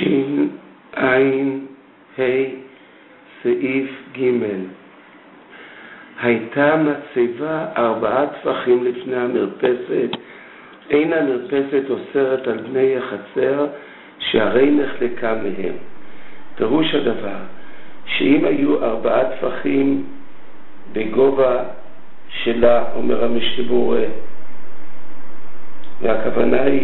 שין עין ה' סעיף ג' הייתה מצבה 4 טפחים לפני המרפסת, אין המרפסת אוסרת על בני החצר שהרי נחלקה מהם. פירוש הדבר שאם היו 4 טפחים בגובה שלה, אומר המשתבור, והכוונה היא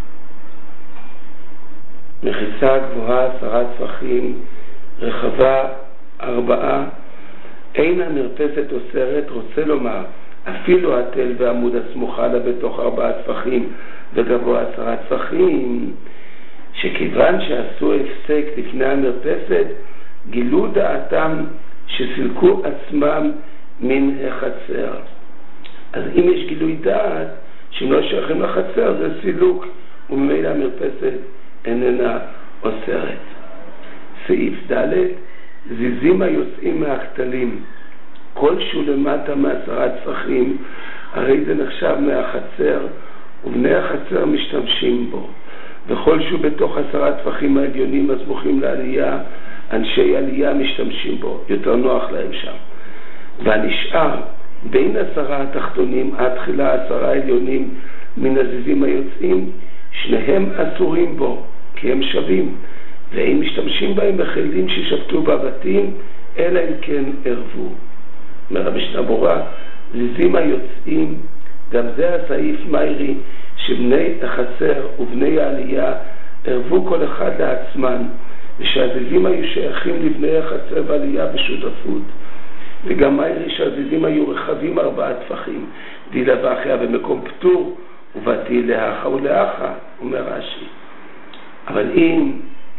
מחיצה גבוהה 10 טפחים, רחבה 4, אין המרפסת אוסרת, רוצה לומר אפילו התל ועמוד הסמוכה לה בתוך 4 טפחים וגבוה 10 טפחים, שכיוון שעשו הפסק לפני המרפסת, גילו דעתם שסילקו עצמם מן החצר. אז אם יש גילוי דעת שהם לא שייכים לחצר, זה סילוק, וממילא המרפסת איננה אוסרת. סעיף ד' זיזים היוצאים מהכתלים, כלשהו למטה מ10 טפחים, הרי זה נחשב מהחצר, ובני החצר משתמשים בו. וכלשהו בתוך 10 טפחים העליונים הסמוכים לעלייה, אנשי עלייה משתמשים בו, יותר נוח להם שם. והנשאר בין 10 התחתונים עד תחילה 10 העליונים מן הזיזים היוצאים, שניהם אסורים בו, כי הם שווים, ואין משתמשים בהם בכלים ששבתו בבתים, אלא אם כן ערבו. אומר המשנה ברורה, זיזים היוצאים, גם זה הסעיף מיירי, שבני החצר ובני העלייה ערבו כל אחד לעצמן, ושהזיזים היו שייכים לבני החצר והעלייה בשותפות. וגם מיירי שהזיזים היו רחבים 4 טפחים, דילה ואחיה במקום פטור, ובאתי לאחה ולאחה, אומר רש"י. אבל אם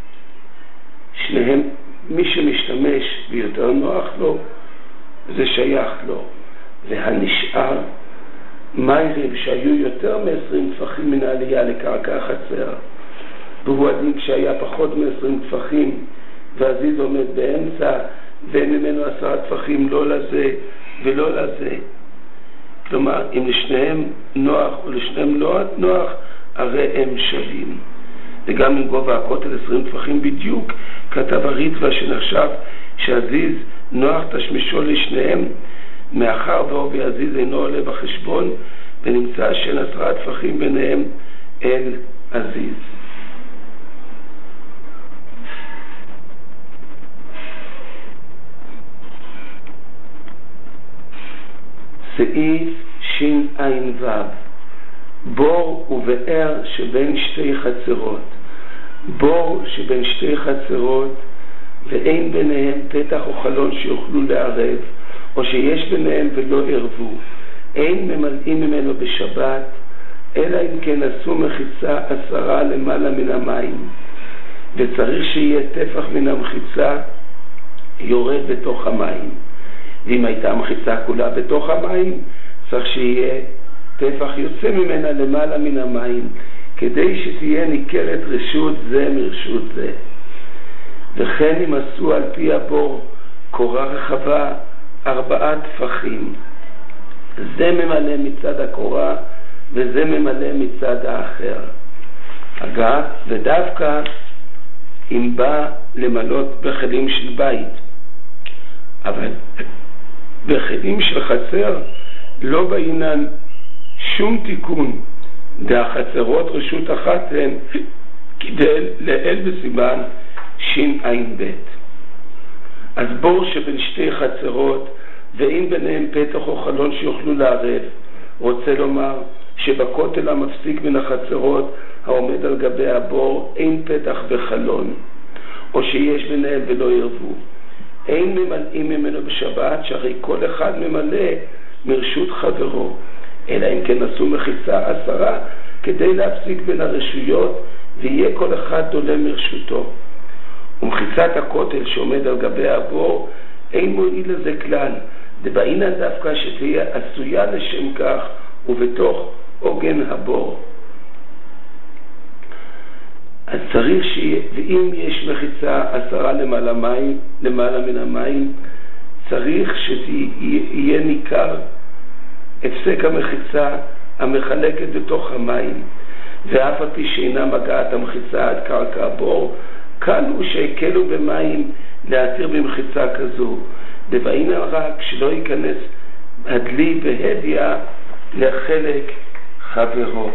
שניהם, מי שמשתמש ויותר נוח לו, זה שייך לו. והנשאר מיירים שהיו יותר מ20 טפחים מן העלייה לקרקע החצר, והוא הדין כשהיה פחות מ20 טפחים והזיז עומד באמצע ואין ממנו 10 טפחים, לא לזה ולא לזה. כלומר, אם לשניהם נוח או לשניהם לא נוח, הרי הם שווים. וגם עם גובה הכותל 20 טפחים בדיוק, כתב הריטב"א שנחשב שהזיז נוח תשמישו לשניהם, מאחר ועובי הזיז אינו עולה בחשבון, ונמצא שאין 10 טפחים ביניהם אל הזיז. סעיף שע"ו בור ובאר שבין 2 חצרות. בור שבין 2 חצרות ואין ביניהם פתח או חלון שיוכלו לערב, או שיש ביניהם ולא ערבו, אין ממלאים ממנו בשבת, אלא אם כן עשו מחיצה 10 למעלה מן המים, וצריך שיהיה טפח מן המחיצה יורד בתוך המים. ואם הייתה מחיצה כולה בתוך המים, צריך שיהיה טפח יוצא ממנה למעלה מן המים, כדי שתהיה ניכרת רשות זה מרשות זה. וכן אם עשו על פי הבור קורה רחבה 4 טפחים, זה ממלא מצד הקורה וזה ממלא מצד האחר. אגב, ודווקא אם בא למלות בכלים של בית, אבל בכלים של חצר לא בעינן שום תיקון, והחצרות רשות אחת הן כדי לאל בסימן שע"ב. אז בור שבין 2 חצרות ואין ביניהם פתח או חלון שיוכלו לערב, רוצה לומר שבכותל המפסיק בין החצרות העומד על גבי הבור אין פתח וחלון, או שיש ביניהם ולא ערבו, אין ממלאים ממנו בשבת, שהרי כל אחד ממלא מרשות חברו, אלא אם כן עשו מחיצה 10 כדי להפסיק בין הרשויות, ויהיה כל אחד דולה מרשותו. ומחיצת הכותל שעומד על גבי הבור אין מועיל לזה כלל, דבעינן דווקא שתהיה עשויה לשם כך ובתוך עוגן הבור. אז צריך שיהיה, ואם יש מחיצה 10 למעלה מן המים, צריך שיהיה ניכר הפסק המחיצה המחלקת בתוך המים, ואף על פי שאינה מגעת המחיצה עד קרקע הבור, קל הוא שהקלו במים להתיר במחיצה כזו, דבעינן רק שלא ייכנס הדלי בהדיה לחלק חברו.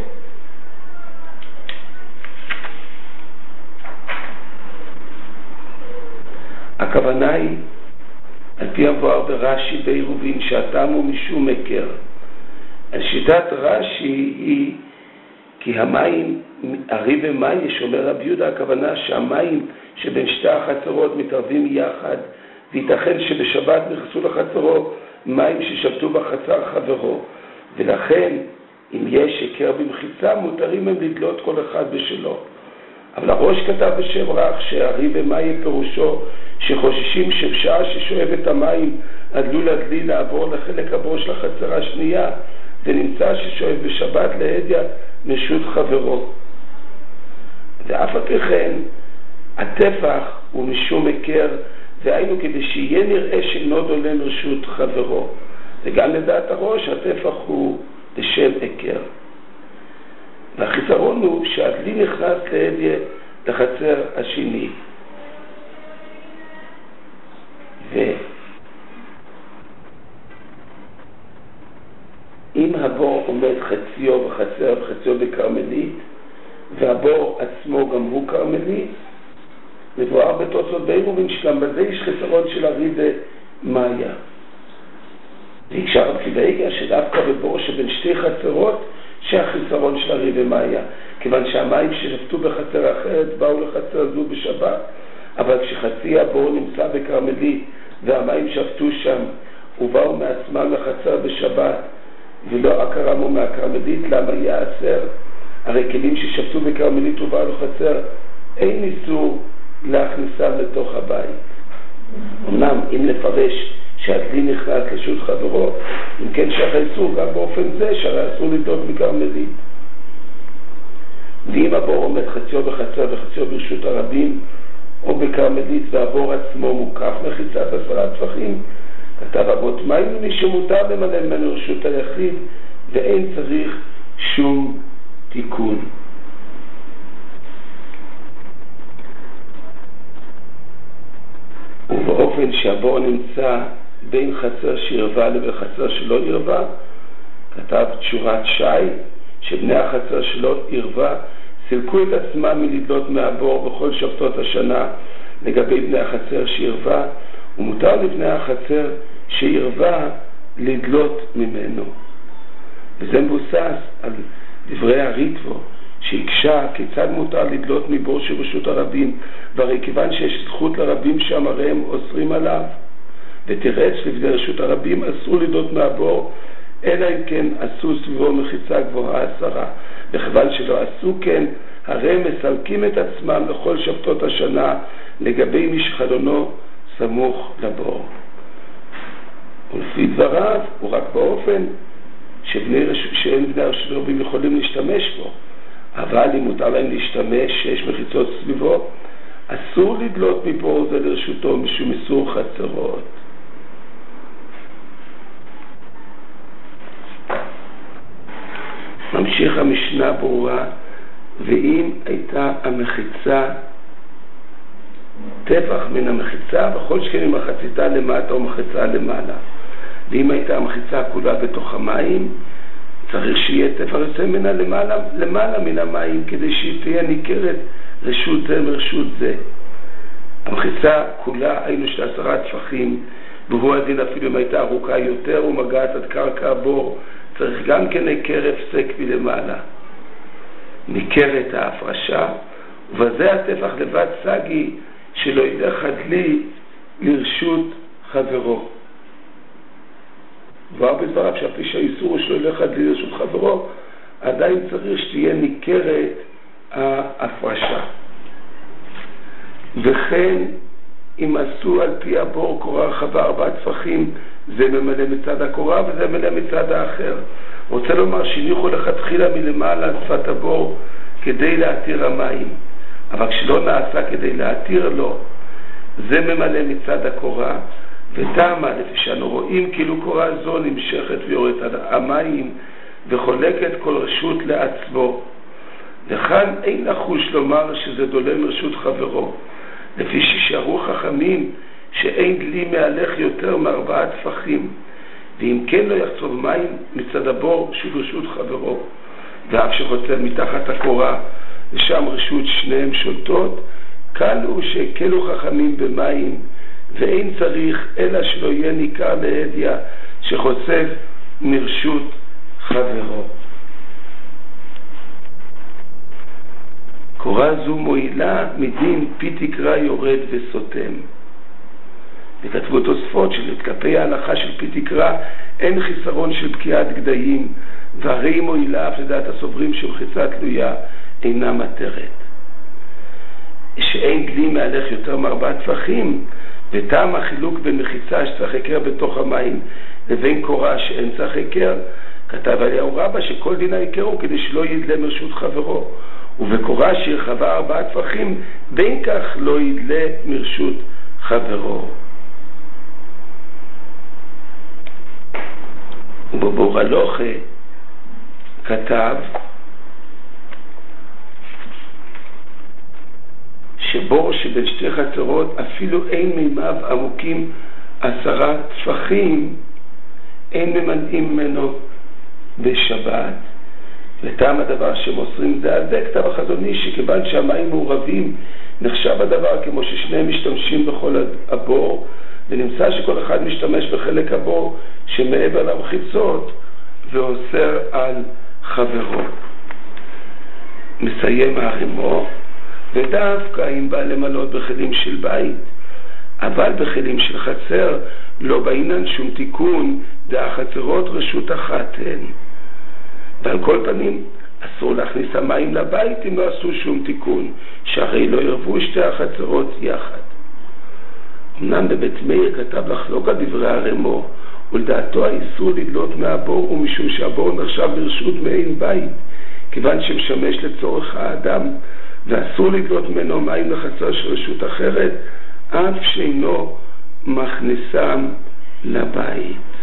הכוונה היא, על פי המבואר ברש"י בעירובין, שהטעם הוא משום היכר. שיטת רש"י היא כי המים, הרי במאי, אומר רבי יהודה, הכוונה שהמים שבין שתי החצרות מתערבים יחד, וייתכן שבשבת נכנסו לחצרו מים ששבתו בחצר חברו, ולכן אם יש היכר במחיצה מותרים הם לדלות כל אחד בשלו. אבל הראש כתב בשם רך שהרי במאי פירושו שחוששים שבשעה ששואב את המים עלול הדלי לעבור לחלק הבור של החצרה השנייה, ונמצא ששואב בשבת להדיה משות חברו. ואף על פי כן הטפח הוא משום היכר, והיינו כדי שיהיה נראה שאינו דולה מרשות חברו, וגם לדעת הראש הטפח הוא לשם היכר. והחיסרון הוא שהדלי נכנס להדיה לחצר השני, אם הבור עומד חציו בחצר וחציו בקרמלית, והבור עצמו גם הוא קרמלית, מבואר בתוספות בעירובין שגם בזה יש חיסרון של הרי ומאיה. והקשר רב חייא איגר שדווקא בבור שבין שתי חצרות שהחיסרון של הרי ומאיה, כיוון שהמים ששפטו בחצר אחרת באו לחצר זו בשבת, אבל כשחצי הבור נמצא בקרמלית והמים שפטו שם ובאו מעצמם לחצר בשבת ולא עקרמו מהקרמלית, למה יעשר? הרי כלים ששפטו בקרמלית ובאו לחצר אין איסור להכניסם לתוך הבית. אמנם אם נפרש שהדלי נכנס לרשות חברו, אם כן שייך האיסור גם באופן זה שהרי אסור לדלות בקרמלית. ואם הבור עומד חציו בחצר וחציו ברשות הרבים או בקרמלית והבור עצמו מוקף מחיצת 10 טפחים, כתב אבות מים מי שמותר למלא ממנו רשות היחיד ואין צריך שום תיקון. ובאופן שהבור נמצא בין חצר שירבה לבין חצר שלא ירבה, כתב תשורת שי שבני החצר שלא ירבה סילקו את עצמם מלדלות מהבור בכל שבתות השנה לגבי בני החצר שירבה, ומותר לבני החצר שירבה לדלות ממנו. וזה מבוסס על דברי הריטב"א שהקשה כיצד מותר לדלות מבור שברשות הרבים, והרי כיוון שיש זכות לרבים שם הרי הם אוסרים עליו, ותרץ לבני רשות הרבים אסור לדלות מהבור אלא אם כן עשו סביבו מחיצה גבוהה 10, וכיוון שלא עשו כן הרי מסלקים את עצמם לכל שבתות השנה לגבי מי שחלונו סמוך לבור. ולפי דבריו הוא רק באופן שאין בני רשות הרבים יכולים להשתמש בו, אבל אם מותר להם להשתמש שיש מחיצות סביבו אסור לדלות מבור זה לרשותו משום איסור חצרות. ממשיך המשנה ברורה, ואם הייתה המחיצה טפח מן המחיצה בכל שכן עם מחציתה למטה או מחיצה למעלה, ואם הייתה המחיצה כולה בתוך המים צריך שיהיה טפח יוצא מנה למעלה מן המים כדי שהיא תהיה ניכרת רשות זה מרשות זה. המחיצה כולה היינו של 10 טפחים, והוא הדין אפילו אם הייתה ארוכה יותר ומגעת עד קרקע הבור צריך גם כן ניכר הפסק מלמעלה, ניכרת ההפרשה, ובזה הטפח לבד סגי שלא ילך הדלי לרשות חברו. כבר בדבריו שאפי שהאיסור שלא ילך הדלי לרשות חברו עדיין צריך שתהיה ניכרת ההפרשה. וכן אם עשו על פי הבור קורה רחבה 4 טפחים, זה ממלא מצד הקורה וזה ממלא מצד האחר. רוצה לומר שהניחו לכתחילה מלמעלה על שפת הבור כדי להתיר המים, אבל כשלא נעשה כדי להתיר לו זה ממלא מצד הקורה, וטעמה לפי שאנו רואים כאילו קורה זו נמשכת ויורדת על המים וחולקת כל רשות לעצמו, וכאן אין נחוש לומר שזה דולה מרשות חברו, לפי ששארו חכמים שאין דלי מהלך יותר מ4 טפחים, ואם כן לא יחצוב מים מצד הבור שהוא רשות חברו, ואף שחוצב מתחת הקורה ושם רשות שניהם שולטות, קלו שהקלו חכמים במים, ואין צריך אלא שלא יהיה ניכר להדיה שחוצב מרשות חברו. קורה זו מועילה מדין פי תקרא יורד וסותם. וכתבו תוספות שלכלפי ההלכה של פי תקרא אין חיסרון של בקיעת גדיים, והרי מועילה אף לדעת הסוברים שמחיצה תלויה אינה מתרת. שאין גדי מהלך יותר מ4 טפחים, וטעם החילוק בין מחיצה שצריך היכר בתוך המים לבין קורה שאין צריך היכר, כתב אליהו רבא שכל דין ההיכר הוא כדי שלא ידלה מרשות חברו, ובקורה שהרחבה 4 טפחים בין כך לא ידלה מרשות חברו. ובבור הלוכה כתב שבור שבין 2 חצרות אפילו אין מימיו עמוקים 10 טפחים אין ממנעים ממנו בשבת. לטעם הדבר שמוסרים זה על זה כתב החזון איש שכיוון שהמים מעורבים נחשב הדבר כמו ששניהם משתמשים בכל הבור, ונמצא שכל אחד משתמש בחלק הבור שמעבר למחיצות ואוסר על חברו. מסיים הרימו, ודווקא אם בא למלות בכלים של בית, אבל בכלים של חצר לא בעינן שום תיקון, והחצרות רשות אחת הן. ועל כל פנים אסור להכניס המים לבית אם לא עשו שום תיקון, שהרי לא ירבו 2 החצרות יחד. אמנם בבית מאיר כתב לחלוק על דברי הרמו, ולדעתו האיסור לדלות מהבור הוא משום שהבור נחשב ברשות מעין בית, כיוון שמשמש לצורך האדם, ואסור לדלות ממנו מים לחצר של רשות אחרת, אף שאינו מכניסם לבית.